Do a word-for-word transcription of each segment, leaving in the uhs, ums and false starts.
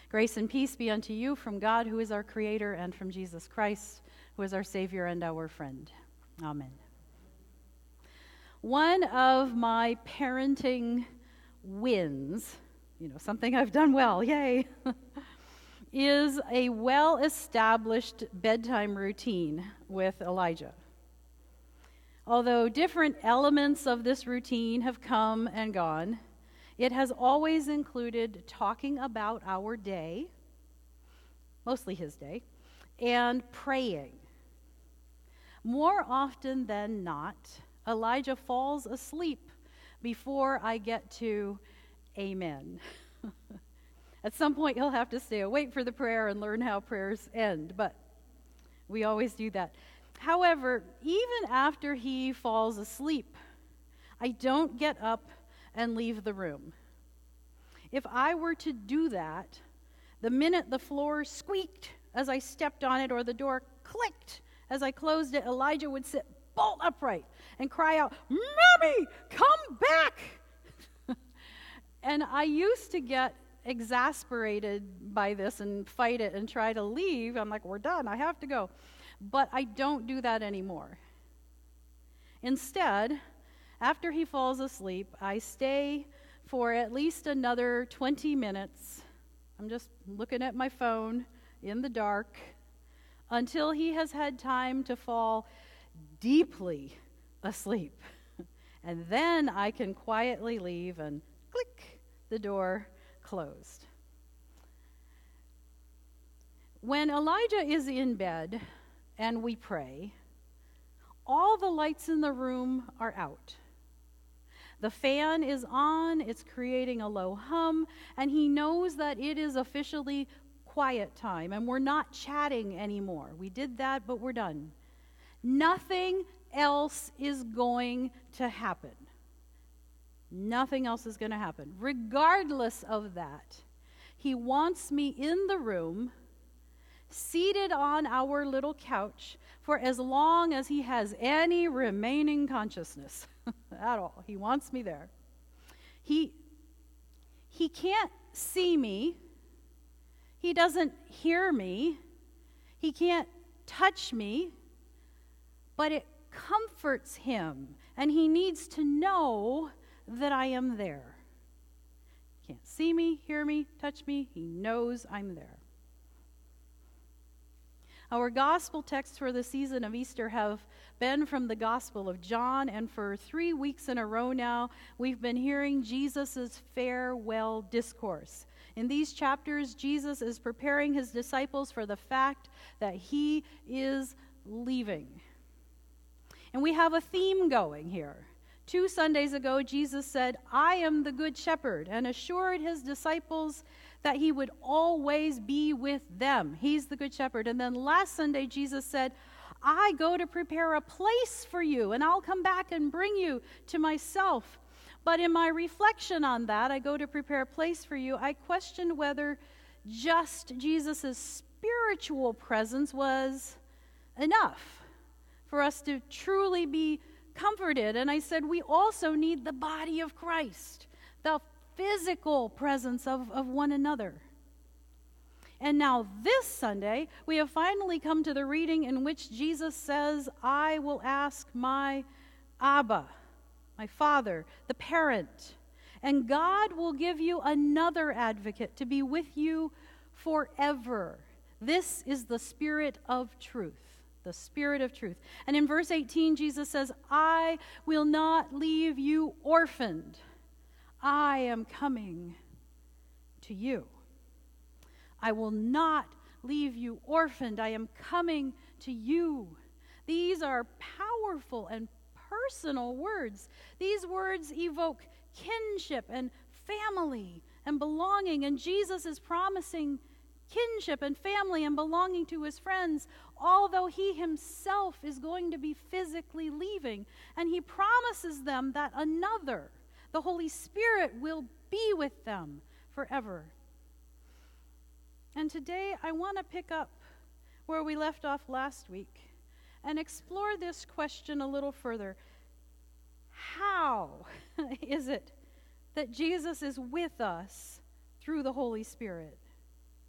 Grace and peace be unto you from God, who is our Creator, and from Jesus Christ, who is our Savior and our friend. Amen. One of my parenting wins, you know, something I've done well, yay, is a well-established bedtime routine with Elijah. Although different elements of this routine have come and gone, it has always included talking about our day, mostly his day, and praying. More often than not, Elijah falls asleep before I get to amen. At some point, he'll have to stay awake for the prayer and learn how prayers end, but we always do that. However, even after he falls asleep, I don't get up and leave the room. If I were to do that, the minute the floor squeaked as I stepped on it or the door clicked as I closed it, Elijah would sit bolt upright and cry out, "Mommy, come back!" And I used to get exasperated by this and fight it and try to leave. I'm like, we're done, I have to go. But I don't do that anymore. Instead, after he falls asleep, I stay for at least another twenty minutes. I'm just looking at my phone in the dark until he has had time to fall deeply asleep. And then I can quietly leave and click, the door closed. When Elijah is in bed and we pray, all the lights in the room are out. The fan is on, it's creating a low hum, and he knows that it is officially quiet time, and we're not chatting anymore. We did that, but we're done. Nothing else is going to happen. Nothing else is going to happen. Regardless of that, he wants me in the room, seated on our little couch, for as long as he has any remaining consciousness at all. He wants me there. He, he can't see me. He doesn't hear me. He can't touch me. But it comforts him, and he needs to know that I am there. He can't see me, hear me, touch me. He knows I'm there. Our gospel texts for the season of Easter have been from the Gospel of John, and for three weeks in a row now, we've been hearing Jesus' farewell discourse. In these chapters, Jesus is preparing his disciples for the fact that he is leaving. And we have a theme going here. Two Sundays ago, Jesus said, "I am the good shepherd," and assured his disciples that he would always be with them. He's the good shepherd. And then last Sunday, Jesus said, "I go to prepare a place for you, and I'll come back and bring you to myself." But in my reflection on that, I go to prepare a place for you, I questioned whether just Jesus' spiritual presence was enough for us to truly be comforted. And I said, we also need the body of Christ, the physical presence of, of one another. And now this Sunday, we have finally come to the reading in which Jesus says, "I will ask my Abba," my Father, the parent, "and God will give you another advocate to be with you forever. This is the Spirit of truth." The Spirit of truth. And in verse eighteen, Jesus says, "I will not leave you orphaned. I am coming to you." I will not leave you orphaned. I am coming to you. These are powerful and personal words. These words evoke kinship and family and belonging, and Jesus is promising kinship and family and belonging to his friends, although he himself is going to be physically leaving. And he promises them that another, the Holy Spirit, will be with them forever. And today I want to pick up where we left off last week and explore this question a little further. How is it that Jesus is with us through the Holy Spirit?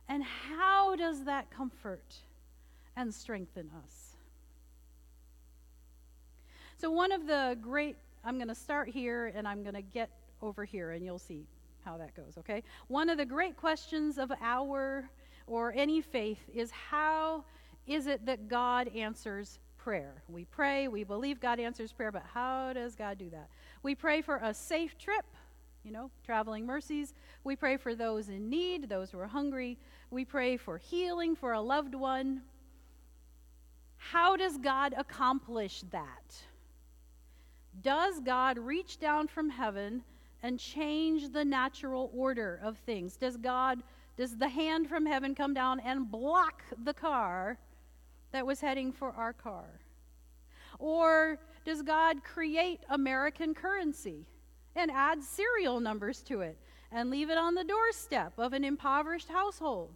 And how does that comfort and strengthen us? So one of the great, I'm going to start here and I'm going to get over here and you'll see how that goes, okay? One of the great questions of our or any faith is, how is it that God answers prayer? We pray, we believe God answers prayer, but how does God do that? We pray for a safe trip, you know, traveling mercies. We pray for those in need, those who are hungry. We pray for healing for a loved one. How does God accomplish that? Does God reach down from heaven and change the natural order of things? Does God, does the hand from heaven come down and block the car that was heading for our car? Or does God create American currency and add serial numbers to it and leave it on the doorstep of an impoverished household?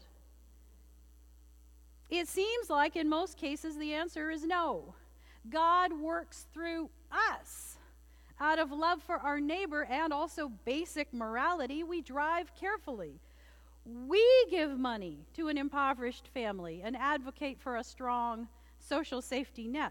It seems like in most cases the answer is no. God works through us. Out of love for our neighbor and also basic morality, we drive carefully. We give money to an impoverished family and advocate for a strong social safety net.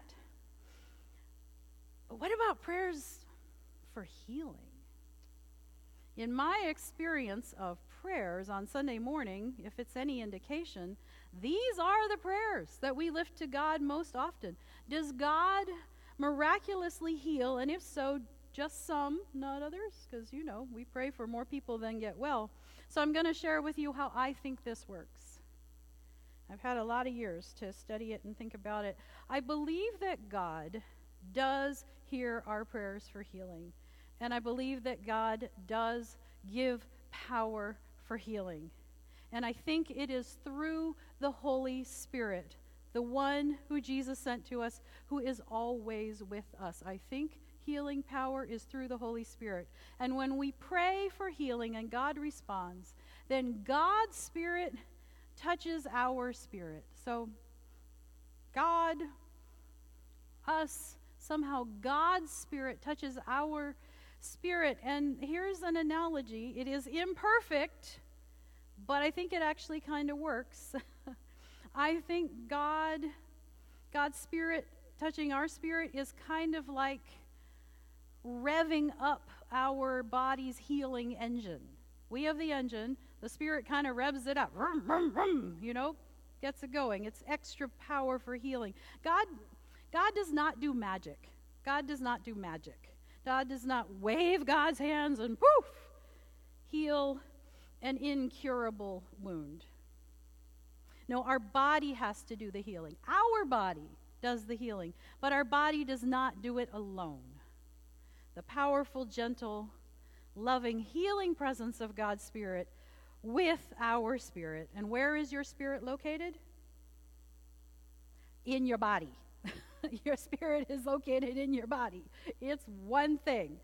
But what about prayers for healing? In my experience of prayers on Sunday morning, if it's any indication, these are the prayers that we lift to God most often. Does God miraculously heal? And if so, just some, not others, because, you know, we pray for more people than get well. So I'm going to share with you how I think this works. I've had a lot of years to study it and think about it. I believe that God does hear our prayers for healing. And I believe that God does give power for healing. And I think it is through the Holy Spirit, the one who Jesus sent to us, who is always with us. I think healing power is through the Holy Spirit. And when we pray for healing and God responds, then God's Spirit touches our spirit. So God, us, somehow God's Spirit touches our spirit. And here's an analogy. It is imperfect, but I think it actually kind of works. I think God, God's Spirit touching our spirit is kind of like revving up our body's healing engine. We have the engine. The Spirit kind of revs it up. Vroom, vroom, vroom, you know, gets it going. It's extra power for healing. God, God does not do magic. God does not do magic. God does not wave God's hands and poof, heal an incurable wound. No, our body has to do the healing. Our body does the healing, but our body does not do it alone. The powerful, gentle, loving, healing presence of God's Spirit with our spirit. And where is your spirit located? In your body. Your spirit is located in your body. It's one thing.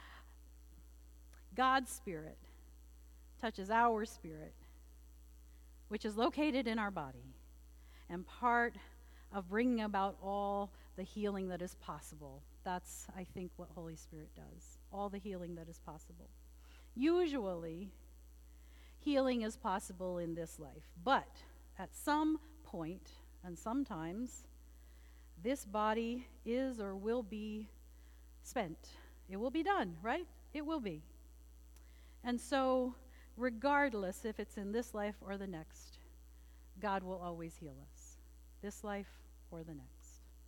God's Spirit touches our spirit, which is located in our body, and part of bringing about all the healing that is possible. That's, I think, what Holy Spirit does. All the healing that is possible. Usually, healing is possible in this life. But at some point, and sometimes, this body is or will be spent. It will be done, right? It will be. And so, regardless if it's in this life or the next, God will always heal us. This life or the next.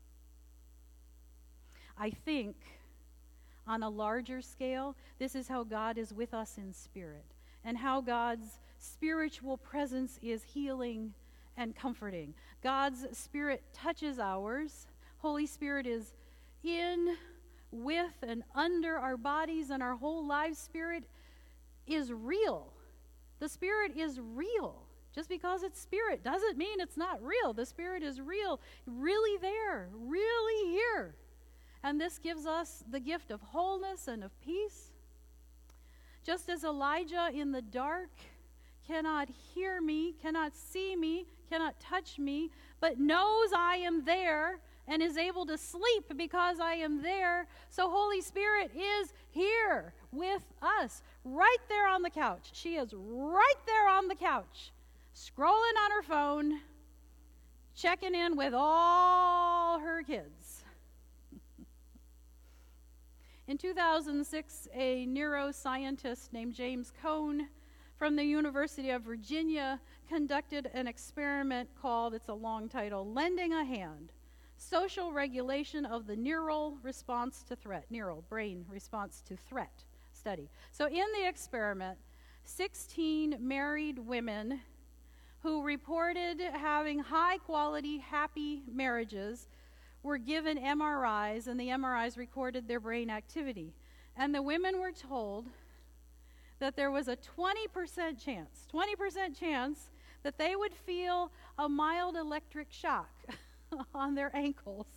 I think on a larger scale, this is how God is with us in spirit, and how God's spiritual presence is healing and comforting. God's Spirit touches ours. Holy Spirit is in, with, and under our bodies, and our whole lives. Spirit is real. The Spirit is real. Just because it's Spirit doesn't mean it's not real. The Spirit is real, really there, really here. And this gives us the gift of wholeness and of peace. Just as Elijah in the dark cannot hear me, cannot see me, cannot touch me, but knows I am there and is able to sleep because I am there, so Holy Spirit is here with us, right there on the couch. She is right there on the couch, scrolling on her phone, checking in with all her kids. In two thousand six, a neuroscientist named James Cone from the University of Virginia conducted an experiment called, it's a long title, Lending a Hand, Social Regulation of the Neural Response to Threat, neural brain response to threat study. So in the experiment, sixteen married women who reported having high-quality, happy marriages were given M R Is, and the M R Is recorded their brain activity. And the women were told that there was a twenty percent chance, twenty percent chance that they would feel a mild electric shock on their ankles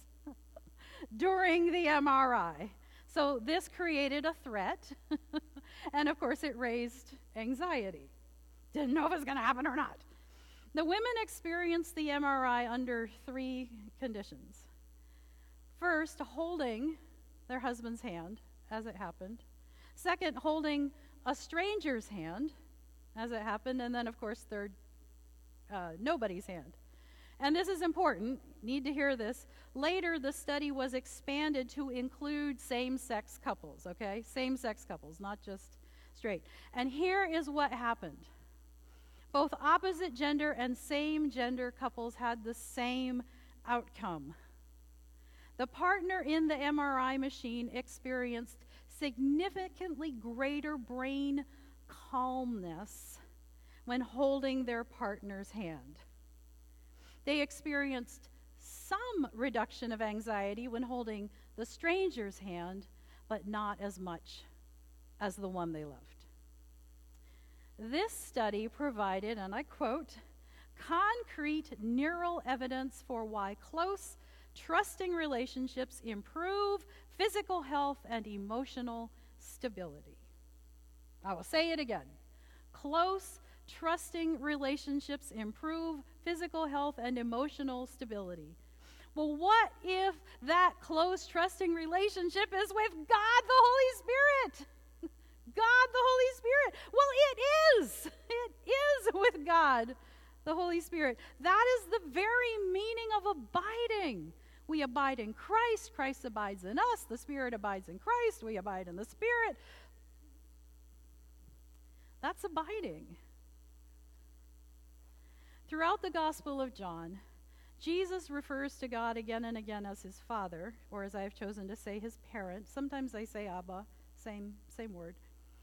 during the M R I. So this created a threat, and of course it raised anxiety. Didn't know if it was going to happen or not. The women experienced the M R I under three conditions. First, holding their husband's hand as it happened. Second, holding a stranger's hand as it happened. And then, of course, third, uh, nobody's hand. And this is important. Need to hear this. Later, the study was expanded to include same-sex couples, okay? Same-sex couples, not just straight. And here is what happened. Both opposite gender and same gender couples had the same outcome. The partner in the M R I machine experienced significantly greater brain calmness when holding their partner's hand. They experienced some reduction of anxiety when holding the stranger's hand, but not as much as the one they loved. This study provided, and I quote, concrete neural evidence for why close, trusting relationships improve physical health and emotional stability. I will say it again. Close, trusting relationships improve physical health and emotional stability. Well, what if that close, trusting relationship is with God the Holy Spirit? God the Holy Spirit. Well, it is. It is with God the Holy Spirit. That is the very meaning of abiding. We abide in Christ. Christ abides in us. The Spirit abides in Christ. We abide in the Spirit. That's abiding. Throughout the Gospel of John, Jesus refers to God again and again as his Father, or as I have chosen to say, his parent. Sometimes I say Abba, same, same word.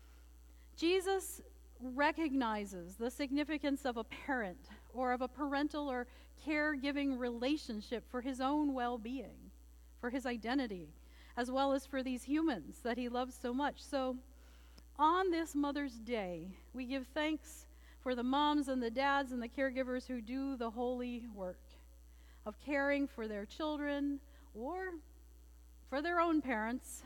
Jesus recognizes the significance of a parent or of a parental or caregiving relationship for his own well-being, for his identity, as well as for these humans that he loves so much. So on this Mother's Day, we give thanks for the moms and the dads and the caregivers who do the holy work of caring for their children or for their own parents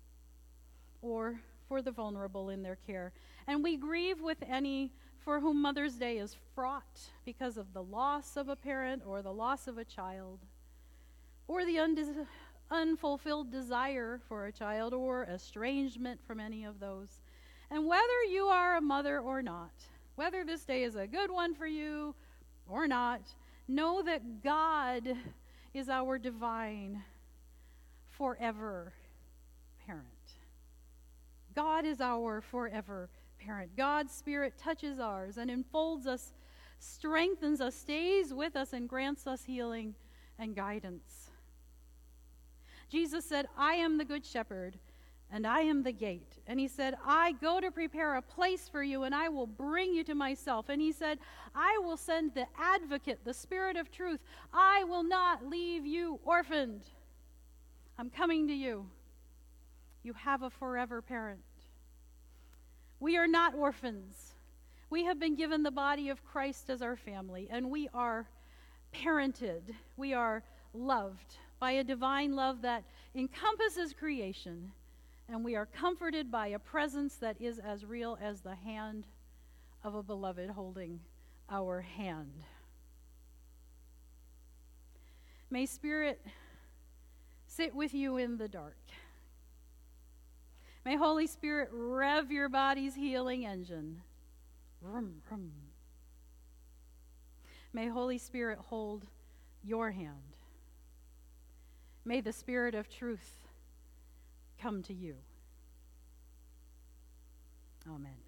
or for the vulnerable in their care. And we grieve with any for whom Mother's Day is fraught because of the loss of a parent or the loss of a child or the undes- unfulfilled desire for a child or estrangement from any of those. And whether you are a mother or not, whether this day is a good one for you or not, know that God is our divine, forever parent. God is our forever parent. God's Spirit touches ours and enfolds us, strengthens us, stays with us, and grants us healing and guidance. Jesus said, I am the good shepherd, and I am the gate. And he said, I go to prepare a place for you, and I will bring you to myself. And he said, I will send the advocate, the Spirit of truth. I will not leave you orphaned. I'm coming to you. You have a forever parent. We are not orphans. We have been given the body of Christ as our family, and we are parented. We are loved by a divine love that encompasses creation, and we are comforted by a presence that is as real as the hand of a beloved holding our hand. May Spirit sit with you in the dark. May Holy Spirit rev your body's healing engine. Vroom, vroom. May Holy Spirit hold your hand. May the Spirit of truth come to you. Amen.